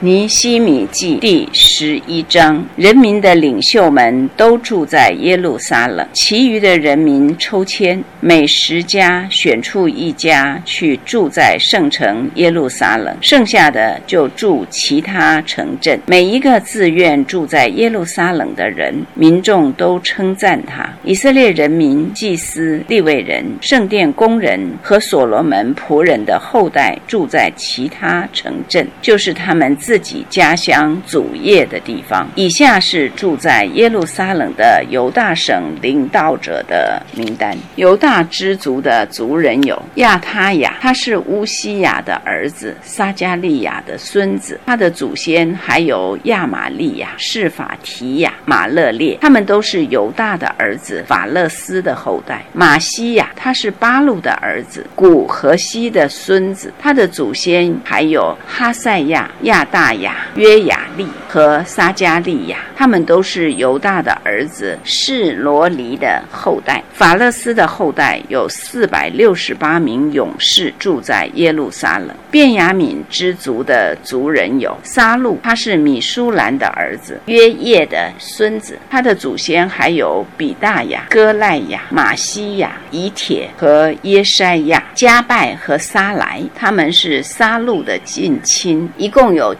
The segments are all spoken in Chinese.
尼希米记第11章，人民的领袖们都住在耶路撒冷，其余的人民抽签，每10家选出1家去住在圣城耶路撒冷，剩下的就住其他城镇。每一个自愿住在耶路撒冷的人，民众都称赞他。以色列人民、祭司、利未人、圣殿工人和所罗门仆人的后代住在其他城镇，就是他们自己家乡祖业的地方。以下是住在耶路撒冷的犹大省领导者的名单。犹大支族的族人有亚他雅，他是乌西雅的儿子，撒迦利亚的孙子，他的祖先还有亚玛利亚、示法提亚、马勒列，他们都是犹大的儿子法勒斯的后代。马西亚，他是巴路的儿子，古和西的孙子，他的祖先还有哈赛亚、亚大雅、约雅利和撒迦利亚，他们都是犹大的儿子示罗黎的后代。法勒斯的后代有468名勇士住在耶路撒冷。便雅悯支族的族人有撒路，他是米舒兰的儿子，约叶的孙子，他的祖先还有比大雅、哥赖雅、马西亚、以铁和耶筛亚、加拜和撒来，他们是撒路的近亲。一共有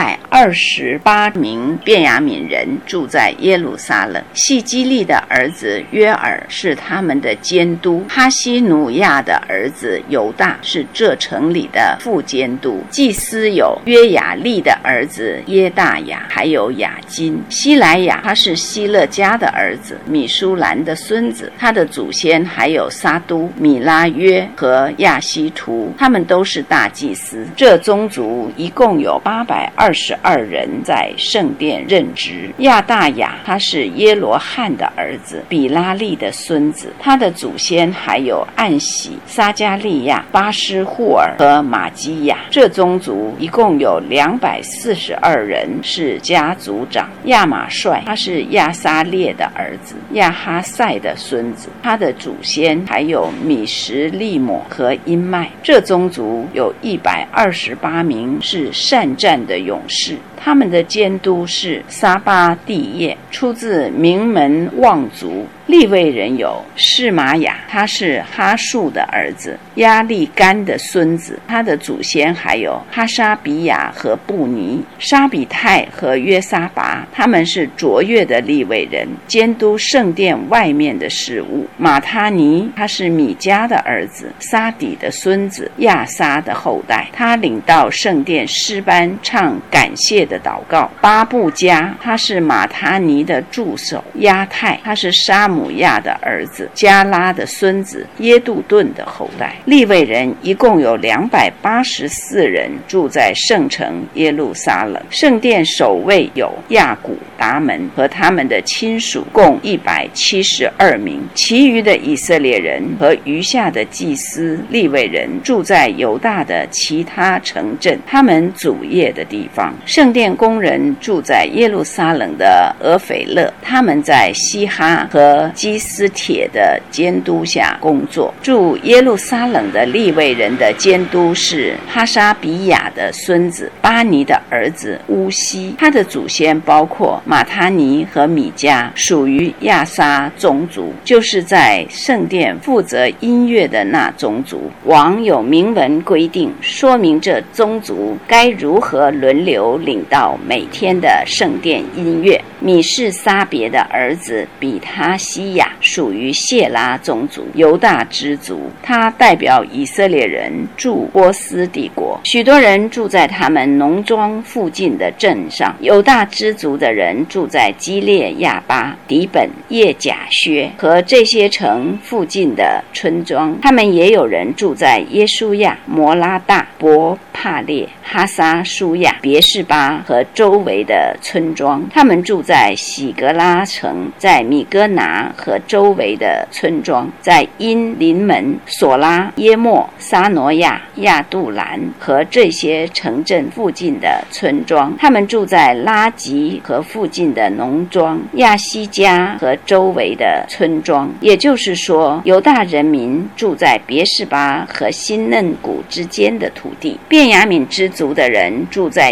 928名便雅悯人住在耶路撒冷。细基利的儿子约尔是他们的监督，哈西努亚的儿子犹大是这城里的副监督。祭司有约雅利的儿子耶大雅，还有雅金。希莱亚，他是希勒家的儿子，米舒兰的孙子，他的祖先还有撒都、米拉约和亚西图，他们都是大祭司。这宗族一共有822人在圣殿任职。亚大雅，他是耶罗汉的儿子，比拉利的孙子，他的祖先还有暗喜、撒迦利亚、巴施户尔和马基亚。这宗族一共有242人是家族长。亚玛帅，他是亚撒列的儿子，亚哈赛的孙子，他的祖先还有米什利抹和因麦。这宗族有128名是善战的勇士，他们的监督是撒巴蒂叶，出自名门望族。利未人有示玛雅，他是哈树的儿子，亚利干的孙子，他的祖先还有哈沙比亚和布尼、沙比泰和约撒拔，他们是卓越的利未人，监督圣殿外面的事务。马他尼，他是米迦的儿子，撒底的孙子，亚撒的后代，他领到圣殿诗班，唱感谢的祷告。巴布加，他是马他尼的助手，亚泰，他是沙姆亚的儿子，加拉的孙子，耶杜顿的后代。利未人一共有284人住在圣城耶路撒冷。圣殿守卫有亚古、达门和他们的亲属，共172名。其余的以色列人和余下的祭司、利未人住在犹大的其他城镇，他们祖业的地方。圣殿工人住在耶路撒冷的俄斐勒，他们在西哈和基斯帖的监督下工作。住耶路撒冷的利未人的监督是哈沙比亚的孙子巴尼的儿子乌西，他的祖先包括马他尼和米迦，属于亚撒宗族，就是在圣殿负责音乐的那宗族。王有明文规定，说明这宗族该如何轮流领到每天的圣殿音乐。米士撒别的儿子比他西亚属于谢拉宗族，犹大支族，他代表以色列人驻波斯帝国。许多人住在他们农庄附近的镇上。犹大支族的人住在基列亚巴、底本、叶甲薛和这些城附近的村庄。他们也有人住在耶书亚、摩拉大、伯帕列、哈撒舒亚、别是巴和周围的村庄。他们住在喜格拉城，在米哥拿和周围的村庄，在因临门、索拉、耶莫、撒挪亚、亚杜兰和这些城镇附近的村庄。他们住在拉吉和附近的农庄，亚西加和周围的村庄。也就是说，犹大人民住在别是巴和新嫩谷之间的土地。便雅悯支族的人住在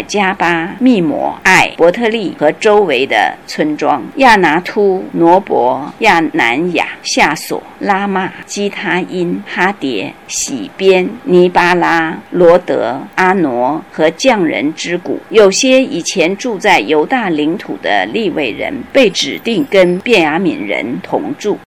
加巴、密摩、艾、伯特利和周围的村庄，亚拿突、挪伯、亚南亚、夏索、拉玛、基他因、哈迭、喜边、尼巴拉、罗德、阿挪和匠人之谷。有些以前住在犹大领土的利未人被指定跟便雅悯人同住。